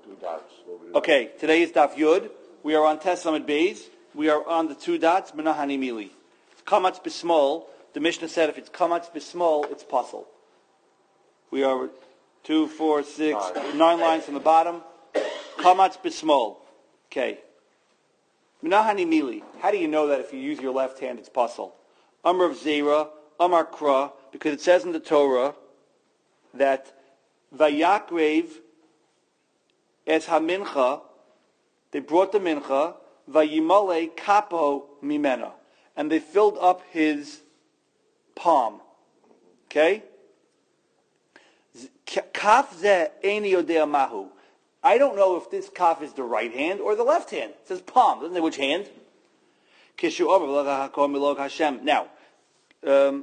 2 dots. Okay, today is Daf Yud. We are on Tes Lamed Beis. We are on the 2 dots, Menahani Mili. Kamatz B'Smol. The Mishnah said if it's Kamatz B'Smol, it's puzzle. We are 2, 4, 6, 9 lines from the bottom. Kamatz B'Smol. Okay. Menahani Mili. How do you know that if you use your left hand, it's puzzle? Amar of Zera, Amar Kra, because it says in the Torah that Vayakrev es ha-mincha, they brought the mincha, vayimale kapo mimena, and they filled up his palm. Okay? Kaf ze eini yodea mahu. I don't know if this kaf is the right hand or the left hand. It says palm. Doesn't say which hand. Kishu over v'laga hakol milog Hashem. Now, Yudalid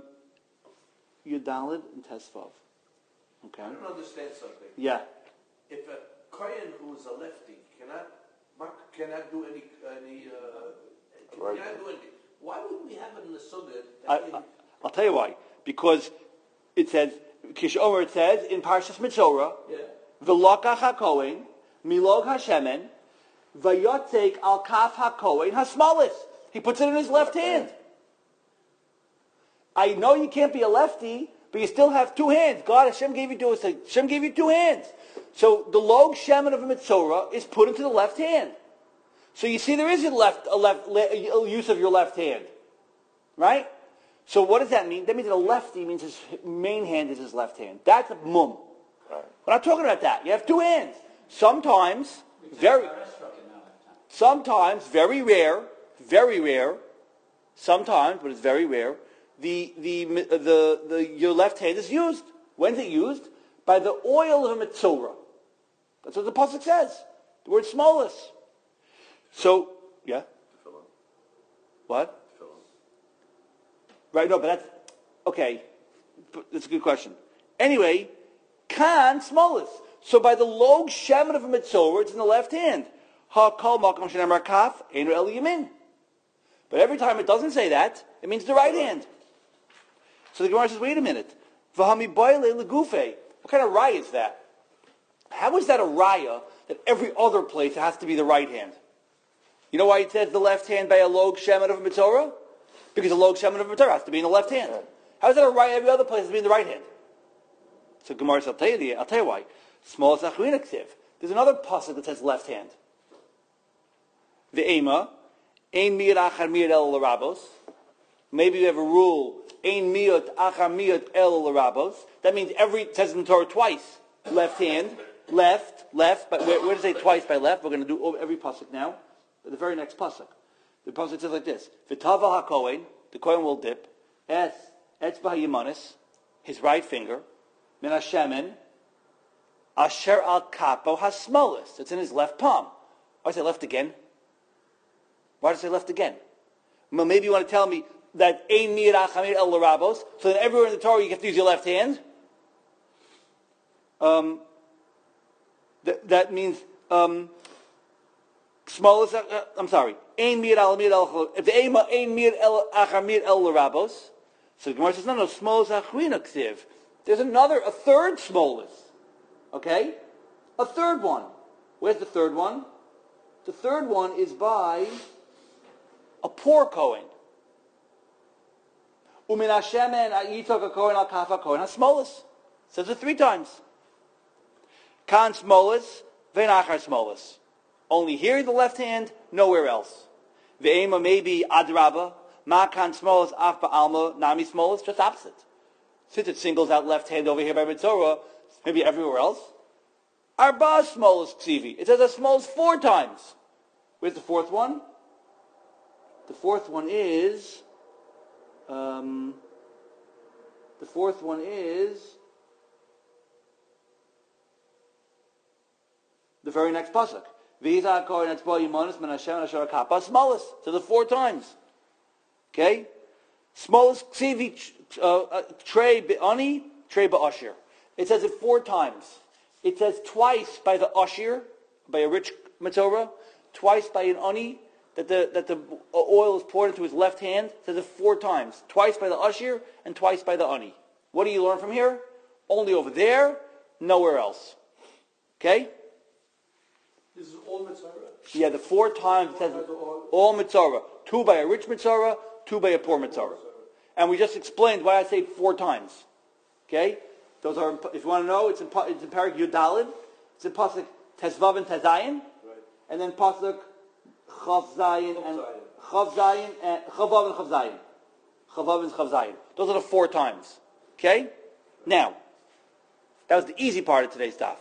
and Tesvav. Okay. I don't understand something. Yeah. If a Kohen who is a lefty cannot do any Right. cannot do anything, why would we have it in the Sukkah? I'll tell you why. Because it says, Kish Omer, it says in Parshas Mitzorah, V'lokach HaKohen, Milog HaShemen, V'yotzek al kaf HaKohen HaSmalis. He puts it in his left hand. I know you can't be a lefty, but you still have 2 hands. God, Hashem gave you 2 hands. So the log shemen of a mitzorah is put into the left hand. So you see there is a use of your left hand. Right? So what does that mean? That means that a lefty means his main hand is his left hand. That's a mum. Right. We're not talking about that. You have 2 hands. Sometimes, very rare, sometimes, but it's very rare, your left hand is used. When's it used? By the oil of a mitzorah. That's what the pasuk says. The word smallest. So, yeah. What? Right, no, but that's okay. That's a good question. Anyway, kan smallest. So by the log shemen of a mitzorah, it's in the left hand. Ha kol makom shenamar kaf einu el yamin. But every time it doesn't say that, it means the right hand. So the Gemara says, wait a minute. V'hami boile legufe. What kind of raya is that? How is that a raya that every other place it has to be the right hand? You know why it says the left hand by a log shemen of a mitzorah? Because a log shemen of a mitzorah has to be in the left hand. How is that a raya every other place has to be in the right hand? So Gemara says, I'll tell you why. Small zachrina ksiv. There's another pasuk that says left hand. Ve'ema, ein miyat achar miyat el l'rabos. Maybe you have a rule, ein miyat achar miyat el l'rabos. That means it says in the Torah twice. Left hand, left, but where does it say twice by left? We're going to do every pasuk now. The very next pasuk. The pasuk says like this. V'tava hakohen, the kohen will dip, etzba ha'yimanis, his right finger, min hashemen, asher al kapo hasmolis. It's in his left palm. Why did I say left again? Why did I say left again? Well, maybe you want to tell me that ein miyad achamir el l'rabos, so that everywhere in the Torah you have to use your left hand. That means smallest. I'm sorry. Ein miyad al miyad el. If the ein miyad el achamir el l'rabos, so the Gemara says no. Smallest achrina ksiv. There's a third smallest. Okay, a third one. Where's the third one? The third one is by a poor Kohen. Umin Hashemen yitok a Kohen al kaf Kohen hasmolis. Says it 3 times. Kan smolis, vein achar smolis. Only here in the left hand, nowhere else. Ve'ema maybe adraba, ma kan smolis af ba'alma nami smolis, just opposite. Since it singles out left hand over here by Mitzorah, maybe everywhere else. Arba smolis ksivi. It says a smolis 4 times. Where's the 4th one? The 4th one is. The 4th one is the very next pasuk. V'yizah kohen etzbo yimanis min Hashem asher kapa smolis. So the 4 times. Okay, smolis ksivi trei be'ani trei ba'ashir. It says it 4 times. It says twice by the ashir, by a rich mitzorah, twice by an ani, that the oil is poured into his left hand. It says it 4 times. Twice by the ashir and twice by the ani. What do you learn from here? Only over there, nowhere else. Okay? This is all Mitzvah. Yeah, the 4 times it says all Mitzvah. 2 by a rich Mitzvah, 2 by a poor Mitzvah. And we just explained why I say it 4 times. Okay? Those are, if you want to know, it's in Parak Yudalid. It's in Pasuk Tezvav and Tezayin. Right. And then Pasuk Chav Zayin and Chav Zayin and Chavav and Chav Zayin. Chavav and Chav Zayin. Those are the 4 times. Okay? Now, that was the easy part of today's daf.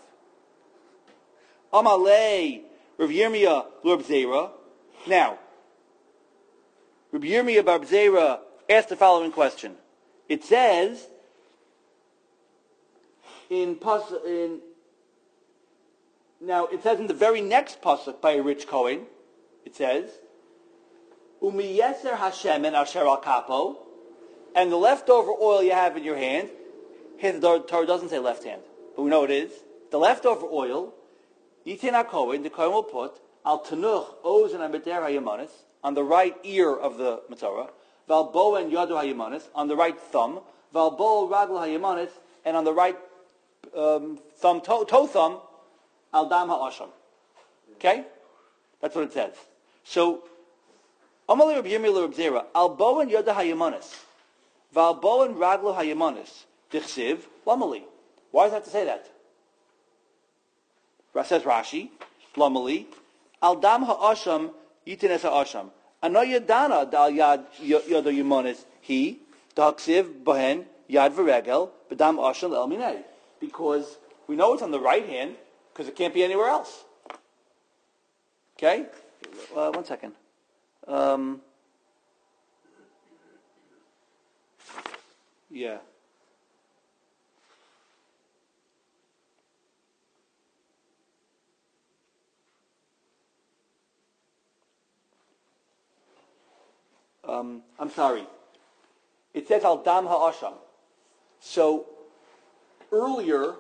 Amalei Rav Yirmiyah Rav Zera. Now, Rav Yirmiyah Bar Zera asked the following question. It says now it says in the very next pasuk by a rich Kohen, it says Umiyeser Hashemen Asher al Kapo, and the leftover oil you have in your hand. Here the Torah doesn't say left hand, but we know it is. The leftover oil, Yitin HaKohen, the Kohen will put al Tanuch Ozen HaMeter HaYamanis, on the right ear of the Matzorah, Val Boen Yadu HaYamanis, on the right thumb, Val Bo Ragl HaYamanis, and on the right toe thumb, al Dam HaAsham. Okay? That's what it says. So, Amalei Rabbi Yirmiyah Rabbi Zera, al Boen Yadu HaYamanis, Val Boen Ragl HaYamanis, Dichsiv, Lamali. Why does it have to say that? Says Rashi, Lamali, al Dam HaAsham, Yitin Es HaAsham. Ano Yadana Dal Yad Yadu Yamanis, he, Daksiv, Bohen, Yad V'Regel, B'dam Asham El Minei. Because we know it's on the right hand, because it can't be anywhere else. Okay? 1 second. Yeah. I'm sorry. It says al dam ha'asham. So earlier,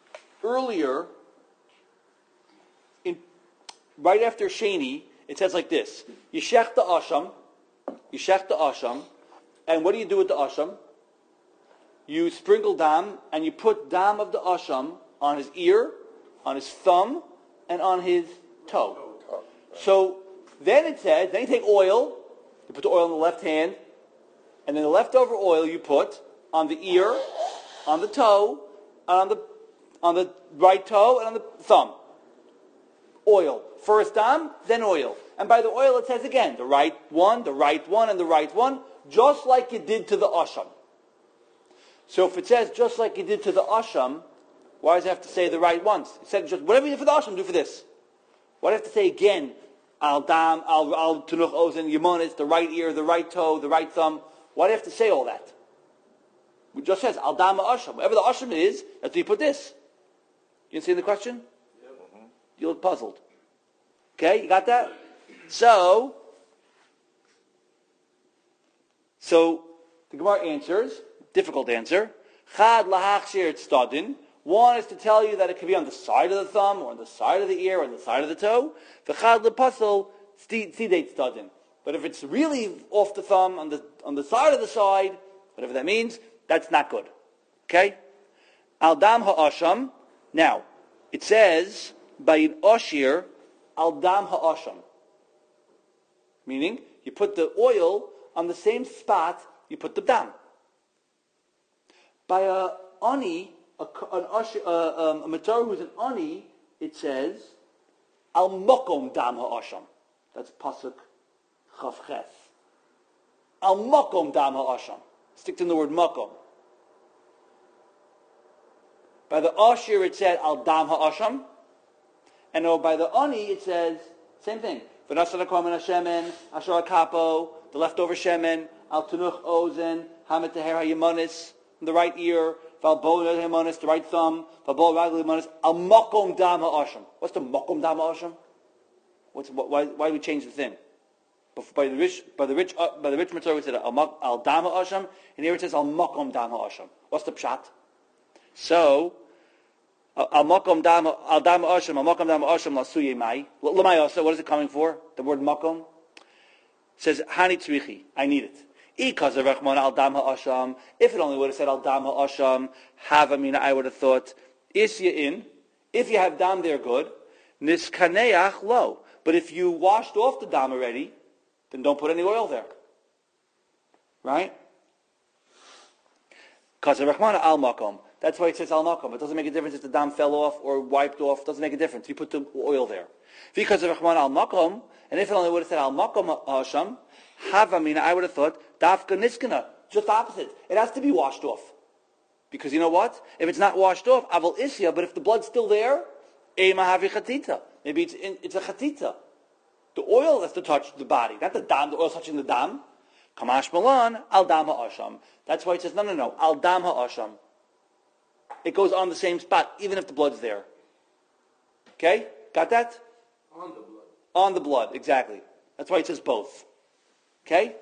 right after Sheni, it says like this: Yishech the asham, and what do you do with the asham? You sprinkle dam, and you put dam of the asham on his ear, on his thumb, and on his toe. So then it says, then you take oil. You put the oil on the left hand, and then the leftover oil you put on the ear, on the toe, and on the right toe, and on the thumb. Oil. First dam, then oil. And by the oil it says again, the right one, and the right one, just like you did to the asham. So if it says just like you did to the asham, why does it have to say the right ones? It said just whatever you did for the asham, do for this. Why do you have to say again, al dam, al tunuch ozen, yimonis, the right ear, the right toe, the right thumb? Why do you have to say all that? It just says al dam asham. Whatever the asham is, that's where you put this. You understand the question? Yeah. You look puzzled. Okay, you got that? So the Gemara answers, difficult answer. Chad lahachshir tzadin. One is to tell you that it could be on the side of the thumb, or on the side of the ear, or on the side of the toe. V'chad lepasel tzidei tzadin. But if it's really off the thumb, on the side of the side, whatever that means, that's not good. Okay? Al dam ha'asham. Now, it says by an oshir, al dam ha'asham. Meaning, you put the oil on the same spot you put the dam. By a ani, a matar who's an ani, it says al mokom dam ha'asham. That's pasuk chavches. Al mokom dam ha'asham. Stick in the word mokom. By the ashir it said al dam ha'asham, and by the ani it says same thing. V'nasana komen hashemen asher kapo, the leftover shemen al tunuch ozen hamet teher hayimonis, the right ear, val bo hayimonis, the right thumb, val bo ragli hayimonis al mokom dam ha'asham. What's the mokom dam ha'asham? Why do we change the thing? By the rich Mitzvah we said al dam ha'asham, and here it says al mokom dam ha'asham. What's the pshat? So, al makom dam asham lasuye mai. Lamai also, what is it coming for? The word makom says hani tzrichi. I need it. Al dam ha'asham. If it only would have said al dam ha'asham, havamina, I would have thought isya in. If you have dam there, good. Niskaneach lo. But if you washed off the dam already, then don't put any oil there. Right? Because Rahman al makom. That's why it says al makom. It doesn't make a difference if the dam fell off or wiped off. It doesn't make a difference. You put the oil there. Because Rahman al makom, and if it only would have said al makom hasham, havamina, I would have thought dafka niskana. Just the opposite. It has to be washed off. Because you know what? If it's not washed off, aval isya. But if the blood's still there, ema havi chatita. Maybe it's a chatita. The oil has to touch the body, not the dam. The oil's touching the dam. Kamash malan al dam ha'asham. That's why it says no. Al dam ha'asham. It goes on the same spot, even if the blood's there. Okay, got that? On the blood. On the blood, exactly. That's why it says both. Okay.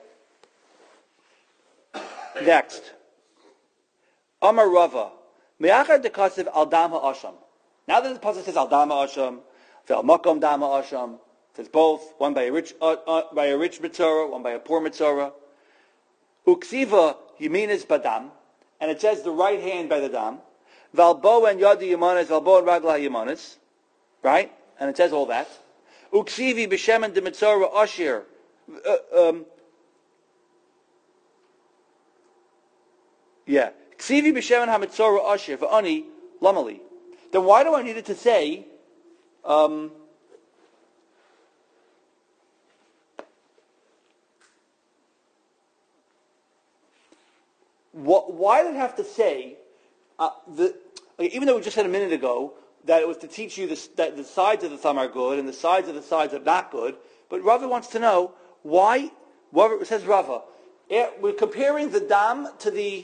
Next, Amar Rava, me'achar dekasiv al dam ha'asham. Now that the pasuk says al dam ha'asham, ve'al makom dam ha'asham, it says both, one by a rich mitzvah, one by a poor mitzvah. Uksiva yeminis badam, and it says the right hand by the dam. Valbo and yadi yemanis, valbo and ragla yemanis, right? And it says all that. Uksivi b'shemen de mitzvah ashir. Yeah. Ksivi b'shemen ha-mitzvah ashir v'ani lamali. Then why do I need it to say? Why did it have to say even though we just said a minute ago that it was to teach you that the sides of the thumb are good and the sides are not good, but Rava wants to know why. It says Rava, we're comparing the dam to the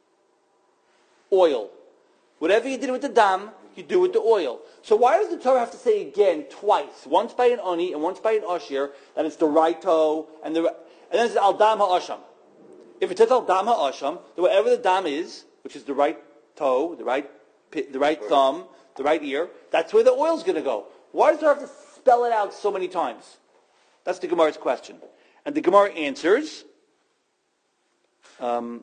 oil. Whatever you did with the dam, you do with the oil. So why does the Torah have to say again twice, once by an oni and once by an ashir, that it's the right toe and then it's al dam ha'asham? If it says al dam ha'asham, then whatever the dam is, which is the right toe, the right thumb, the right ear, that's where the oil's going to go. Why does it have to spell it out so many times? That's the Gemara's question. And the Gemara answers, El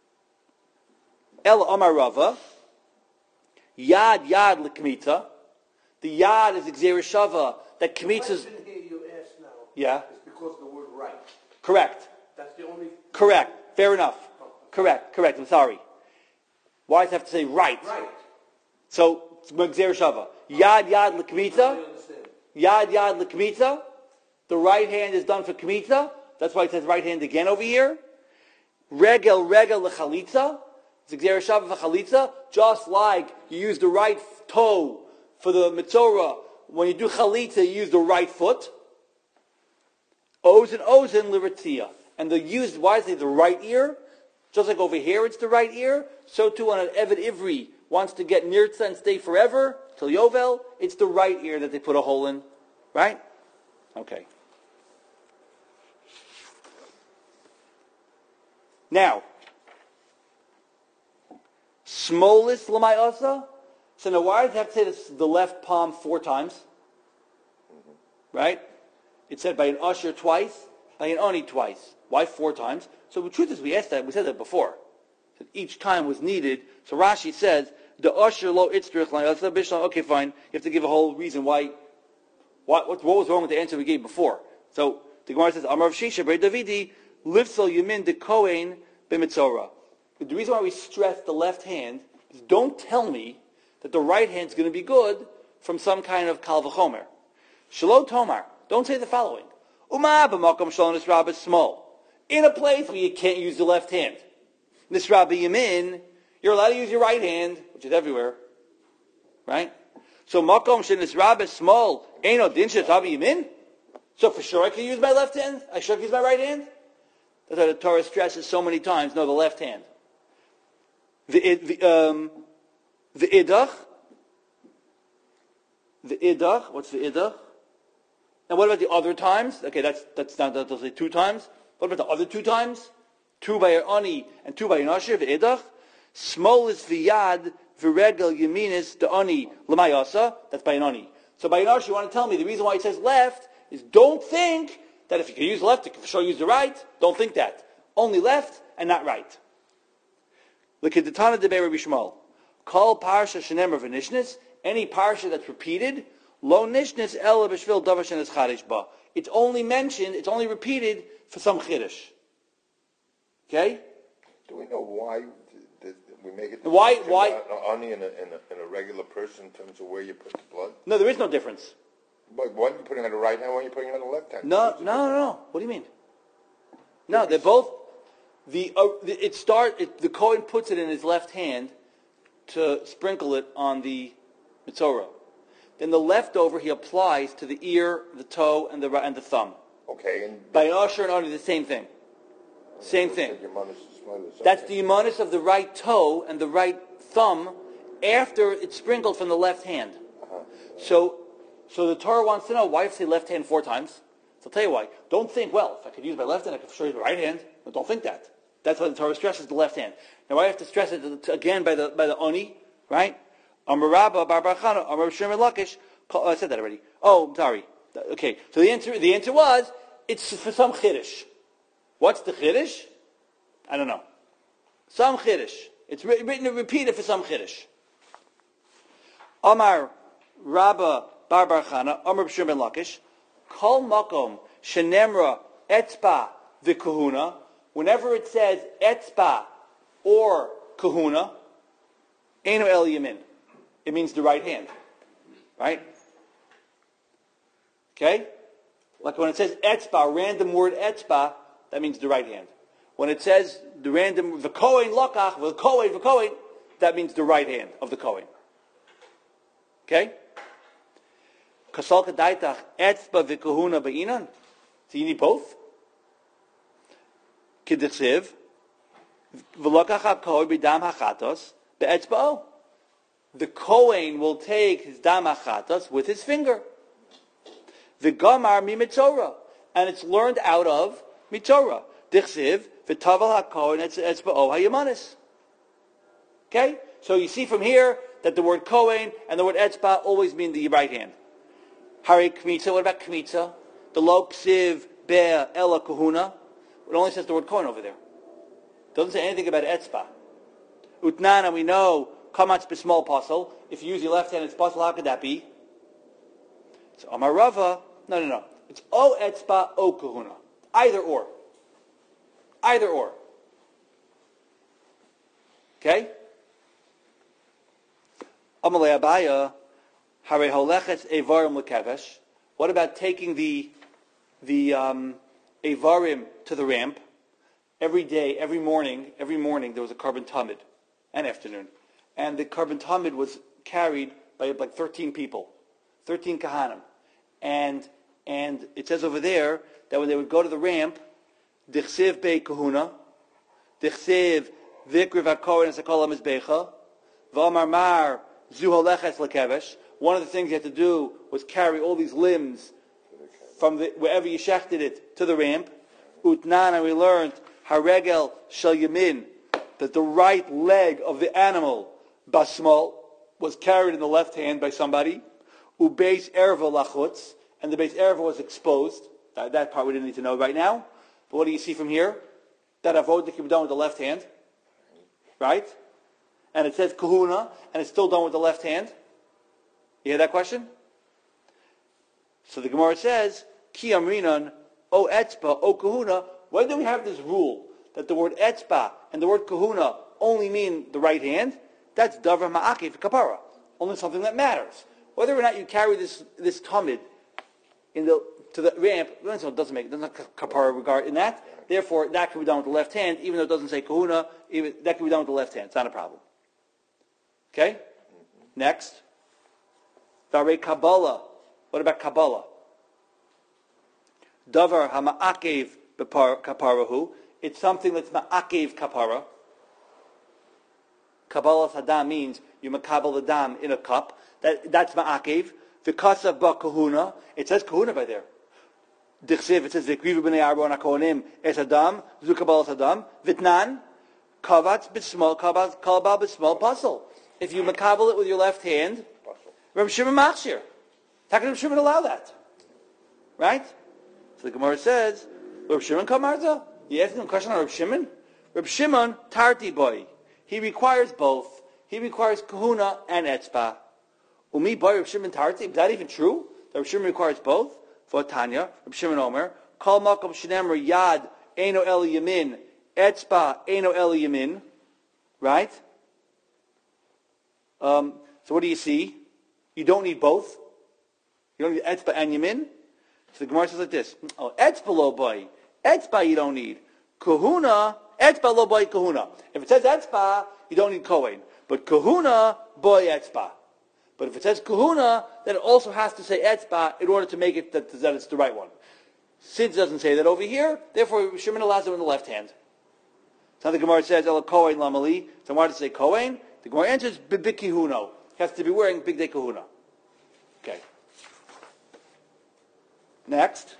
Amar Rava, Yad l'kmita. The Yad is Gzeira Shava. That Kmita's... The question here you ask now yeah. is because of the word right. Correct. That's the only... Correct. Fair enough. Correct. I'm sorry. Why does it have to say right? Right. So, it's Gzeira Shava. Yad l'kmita. Yad l'kmita. The right hand is done for kmita. That's why it says right hand again over here. Regel l'chalitza. It's Gzeira Shava v'chalitza. Just like you use the right toe for the mitzorah, when you do chalitza, you use the right foot. Ozen l'ritzia. And why is it the right ear? Just like over here it's the right ear, so too when an Eved Ivri wants to get nirtza and stay forever, till Yovel, it's the right ear that they put a hole in. Right? Okay. Now, smolis l'mayasa. So now why does it have to say this, the left palm 4 times? Right? It said by an usher twice, by an oni twice. Why 4 times? So the truth is we said that before. That each time was needed. So Rashi says, the usher lo itzrich l'mayasa bishlam. Okay, fine. You have to give a whole reason why. What was wrong with the answer we gave before? So the Gemara says, Amar Rav Shisha ber Davidi lifsel yamin de kohen b'mitzorah. The reason why we stress the left hand is don't tell me that the right hand is going to be good from some kind of kal v'chomer. Shelo tomar. Don't say the following. Uma b'makom shalom nisrab small. In a place where you can't use the left hand. Nisrab yamin, you're allowed to use your right hand, which is everywhere. Right? So makom shen nisrab small. Eino din shetab yamin. So for sure I can use my left hand? I sure can use my right hand? That's why the Torah stresses so many times, no, the left hand. The idach. What's the idach? And what about the other times? Okay, that's not, that'll say 2 times. What about the other 2 times? 2 by an ani and 2 by an asher, the idach. Smol is v'yad v'regel yeminis the ani l'mayasa. That's by an ani. So by an asher, you want to tell me the reason why it says left is don't think that if you can use left, you can for sure use the right. Don't think that. Only left and not right. Look at the Tana de Rabbi Shmuel. Call parsha shenemer v'nishnis. Any parsha that's repeated, Lo nishnis ela b'shvil davar shenis chadish ba. It's only mentioned, it's only repeated for some chiddush. Okay? Do we know why we make it? Why? Only in a regular person in terms of where you put the blood. No, there is no difference. But one you're putting on the right hand, one you're putting on the left hand. No. What do you mean? No, they're both. The Kohen puts it in his left hand to sprinkle it on the mitzorah. Then the leftover he applies to the ear, the toe, and the thumb. Okay, and By Asher and Oni, the same thing. Same thing. That's That's the imanis of the right toe and the right thumb after it's sprinkled from the left hand. So the Torah wants to know why you say left hand 4 times. So I'll tell you why. Don't think, well, if I could use my left hand, I could show you the right hand. But don't think that. That's why the Torah stresses the left hand. Now why I have to stress it again by the Oni, right? Amar Rabba bar bar Chana, Amar Shimon Lakish. I said that already. Oh, I'm sorry. Okay. So the answer was it's for some chiddush. What's the chiddush? I don't know. Some chiddush. It's written and repeated for some chiddush. Amar Rabba bar bar Chana, Amar Shimon Lakish. Kol makom shenemra etzba v'kahuna. Whenever it says etzba or kahuna, enu el yamin. It means the right hand. Right? Okay? Like when it says etzba, random word etzba, that means the right hand. When it says the random v'kohen lokach, v'kohen, that means the right hand of the kohen. Okay? Kasal kadaitach etzba v'kahuna ba'inan. So you need both. K'dichsiv v'lokach ha'kohen b'dam hachatos be'etzba'o. The kohen will take his dam hachatos with his finger. V'gamar mi mitzorah, and it's learned out of mitzorah. Dichsiv v'taval hakohen etzba'o hayamanis. Okay, so you see from here that the word kohen and the word etzba always mean the right hand. Hari kmitza. What about kmitza? The lo ksiv be ela kahuna. It only says the word kohen over there. It doesn't say anything about etzba. Utnana, we know kamatz b'small pasul. If you use your left hand, it's pasul. How could that be? So Amar Rava, no. It's o etzba o kahuna. Either or. Okay? Amalei Abaya, hare holechetz evarim lekevesh. What about taking the evarim to the ramp? Every day, every morning, there was a carbon tamid, and afternoon. And the carbon tamid was carried by like 13 people, 13 kahanim. And it says over there that when they would go to the ramp, dichsiv be kahuna, dichsiv vikriv hakohen esakol hamizbecha, v'amar mar zu holeches lekevesh. One of the things you had to do was carry all these limbs from wherever you shechted it to the ramp. Utnana, we learned haregel shel yamin, that the right leg of the animal basmal was carried in the left hand by somebody. Ubeis erva lachutz, and the base erva was exposed. That part we didn't need to know right now. But what do you see from here? That avodah can be done with the left hand, right? And it says kahuna, and it's still done with the left hand. You hear that question? So the Gemara says, Ki amrinan, o etzba, o kahuna. When do we have this rule that the word etzba and the word kahuna only mean the right hand? That's davar ma'akev kapara. Only something that matters. Whether or not you carry this tamid to the ramp, doesn't make kapara regard in that. Therefore, that can be done with the left hand, even though it doesn't say kahuna. That can be done with the left hand. It's not a problem. Okay? Next. Vare Kabbalah. What about Kabbalah? Davar hama'akev kaparahu. It's something that's ma'akev kapara. Kabbalah sadam means you makabel the dam in a cup. That's ma'akev. V'kasav ba kahuna. It says kahuna by there. Dichsiv, it says v'krivu b'nei arba ha'kohanim es adam. Zu kabbalah sadam. V'tnan. Kavatz b'small, kalbal b'small puzzle. If you makabel it with your left hand, Reb Shimon machshir. How can Reb Shimon allow that? Right? So the Gemara says, Reb Shimon kamarza? You asking a question on Reb Shimon? Reb Shimon tarti boy. He requires both. He requires kahuna and etzba. Umi boy Reb Shimon Tarti. Is that even true? That Reb Shimon requires both? For Tanya, Reb Shimon Omer, Kol Makom Shenemar Yad Eino El Yamin, Etzba Eino El Yamin. Right? So what do you see? You don't need both. You don't need Etzba and Yamin. So the Gemara says like this. Oh, Etzba lo boy. Etzba you don't need. Kahuna, Etzba lo boy kahuna. If it says Etzba, you don't need Kohen. But kahuna, boy Etzba. But if it says kahuna, then it also has to say Etzba in order to make it that it's the right one. Since it doesn't say that over here, therefore Shimon allows it in the left hand. So the Gemara says, Ela Kohen Lamali. So why does it say Kohen? The Gemara answers, Bibikihuno. He has to be wearing Big Day Kahuna. Okay. Next.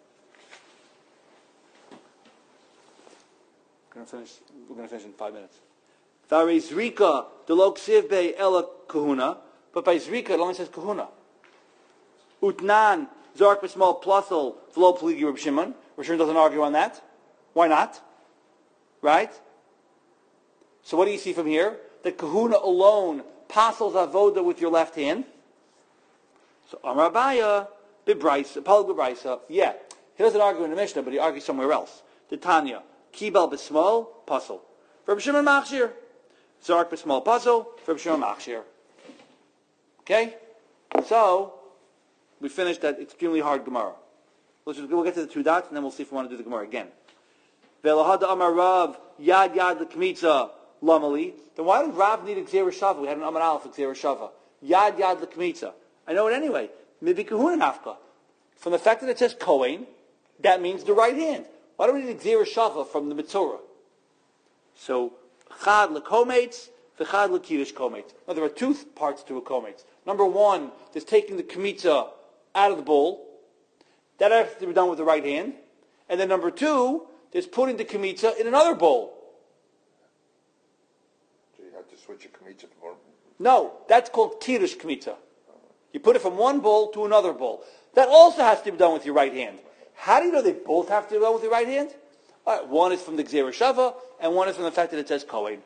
We're going to finish in 5 minutes. Vare Zrika, Delok Sivbe Ela Kahuna. But by Zrika, it only says Kahuna. Utnan, Zark B'Smal Plusel, V'lo Pligi Reb Shimon. Reb Shimon doesn't argue on that. Why not? Right? So what do you see from here? That kahuna alone passes avoda with your left hand. So Amar Abaya, Bibraisa, Paul Bibraisa, yeah. He doesn't argue in the Mishnah, but he argues somewhere else. The Tanya, Kibel B'Smal, Puzzle. Reb Shimon Machshir. Zark B'Smal Puzzle, Reb Shimon Machshir. Okay? So, we finished that extremely hard Gemara. We'll get to the 2 dots, and then we'll see if we want to do the Gemara again. Ve'lohada Amar Rav, Yad Yad L'Kmitza, Lamali. Then why did Rav need a Gzera Shava? We had an Amar Aleph Gzera Shava. Yad Yad L'Kmitza. I know it anyway. Maybe Kahuna Nafka. From the fact that it says Kohen, that means the right hand. Why do we need a Gzera Shava from the Mitzorah? So, Chad L'Kometz, V'chad L'Kiddush Kometz. Now there are 2 parts to a Kometz. Number 1 is taking the Kmitza out of the bowl. That has to be done with the right hand. And then number 2, there's putting the Kmitza in another bowl. So you have to switch your Kmitza from... No, that's called Kiddush Kmitza. You put it from one bowl to another bowl. That also has to be done with your right hand. How do you know they both have to be done with your right hand? All right, one is from the Gzera Shava, and one is from the fact that it says Kohen.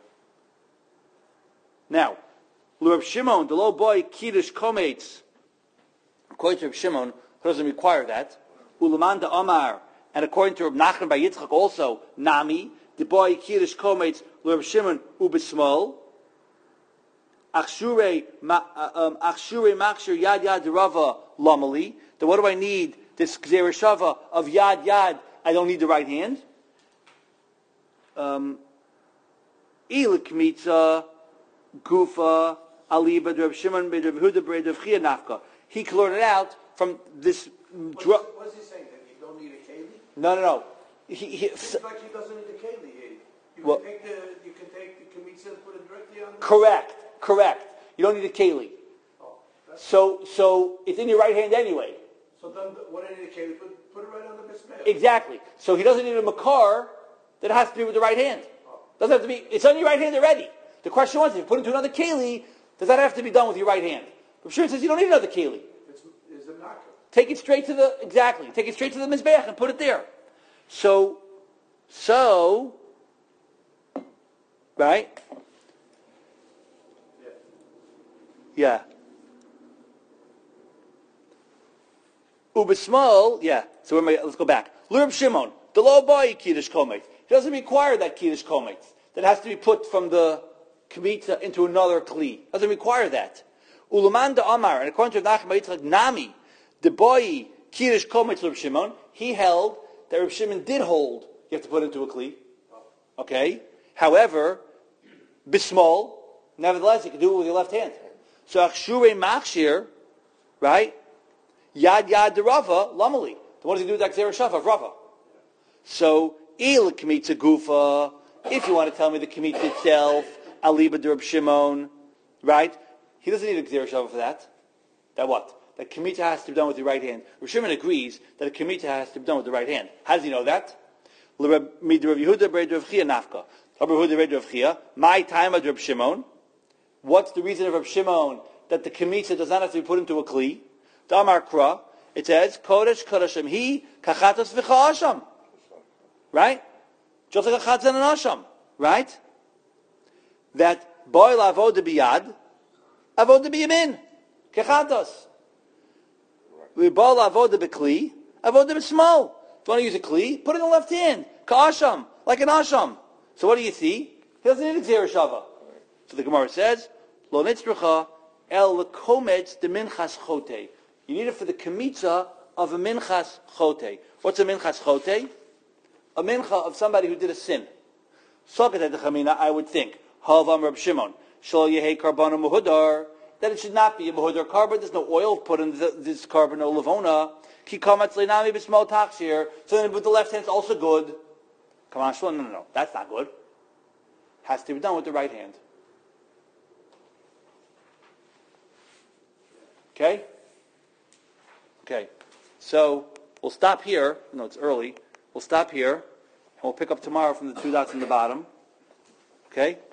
Now, Reb Shimon, the low boy, Kiddush Kometz. According to Reb Shimon, who doesn't require that. Ulaman da Amar, and according to Reb Nachman by Yitzchak also, Nami, the boy, Kiddush Kometz, Reb Shimon, Ubismol. Achshure Machshir Yad Yad Rava Lamali. Then what do I need? This Gzera Shava of Yad Yad. I don't need the right hand. Ilikmitza Gufa Aliba Reb Shimon Reb Huda Reb Chia Nafka. He can learn it out from this. What's he saying? That you don't need a keli? No. It's like he doesn't need a keli. You can take the kamitza and put it directly on the... Correct. You don't need a keli. So it's in your right hand anyway. So then what I need a keli, put it right on the bismeh. Exactly. So he doesn't need a makar that has to be with the right hand. Doesn't have to be. It's on your right hand already. The question was, if you put it into another keli, does that have to be done with your right hand? I'm sure it says you don't need another keli. It's a knocker. Take it straight to the mizbeach and put it there. So, right? Yeah. Ubismol, yeah. So let's go back. Reb Shimon, the low boy Kiddush Komet. He doesn't require that Kiddush Komet. That has to be put from the Kmitza into another Kli. Doesn't require that. Ulaman da Amar, and according to Nachman Yitzchak Nami, the boy Kiddush Komet Reb Shimon, he held that Reb Shimon did hold you have to put into a Kli. Okay? However, Bismol, nevertheless, you can do it with your left hand. So Achshure Machshir, right? Yad Yad de Rava, Lamali. Then what does he do with that Gzera Shava of Rava? So, Il Kmitza Gufa, if you want to tell me the Kmitza itself, Aliba de Reb Shimon, right? He doesn't need a Gzera Shava for that. That what? That Kmitza has to be done with the right hand. Reb Shimon agrees that a Kmitza has to be done with the right hand. How does he know that? Mid Rav Yehuda B'Rei Rav Chia Nafka. Rav Yehuda B'Rei Rav Chia. My time of Reb Shimon. What's the reason of Reb Shimon that the Kmitza does not have to be put into a Kli? Damar Kra. It says, Kodesh Kodeshim Hi Kachatos V'cha Asham. Right? Just like a Chatz and an Asham. Right? That Boil Avoda Biyad, Avoda Biyamin. Kechatos. We ball avoda bekli, avoda b'smol. If you want to use a kli, put it in the left hand. Ka'asham, like an asham. So what do you see? He doesn't need a gzera shava. So the Gemara says, Lo nitzrucha el lekometz de minchas chote. You need it for the kemitza of a minchas chote. What's a minchas chote? A mincha of somebody who did a sin. Sokat the chamina, I would think. Halvam Reb Shimon. Shal yehei karbana muhudar. That it should not be a muhudar carbon. There's no oil put in this carbon, no levona. Ki kamatz leinami b'smol tachshir. So then with the left hand, it's also good. Come on, Shlomo. No. That's not good. Has to be done with the right hand. Okay? Okay. So we'll stop here. No, it's early. We'll stop here. And we'll pick up tomorrow from the 2 dots in the bottom. Okay?